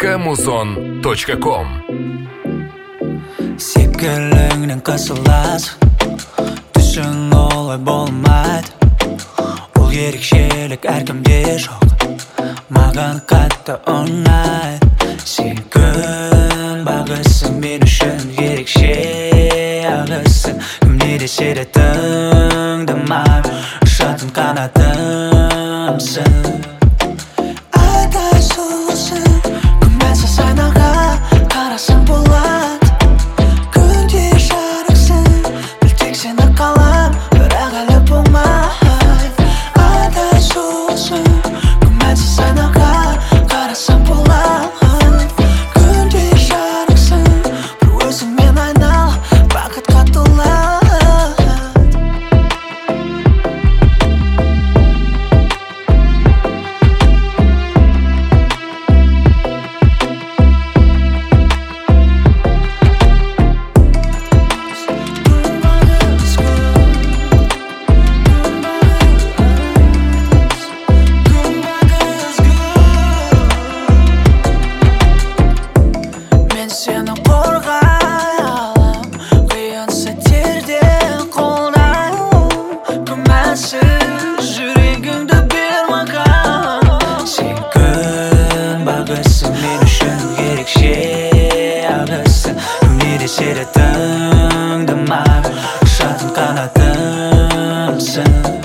kmuzon.com. Секіліңнен қысыласың, түсің олай болмайды. Ол ерекшелік әркімде жоқ, маған қатты ұнайды. Сен күн бағысың, мен үшін ерекше ағысың. Кімне десе де тыңдамай, ұшатын қанатымсың. Айдай сұлусың, күмәнсіз айнаға қарасаң болады. Күнде жарықсың, бір тек сені қалам, бірақ әлі болмайды. Айдай сұлусың, күмәнсіз айнаға қарасаң болады. Күнде жарықсың, бір өзіңмен айнал, бақытқа толы. Сені қорғай алам, қиын сәттерден қолдай алам. Күмәнсіз жүрегіңді бер маған. Сен күн бағысың, мен үшін ерекше ағысың. Кімне десе де тыңдамай, ұшатын қанатымсың.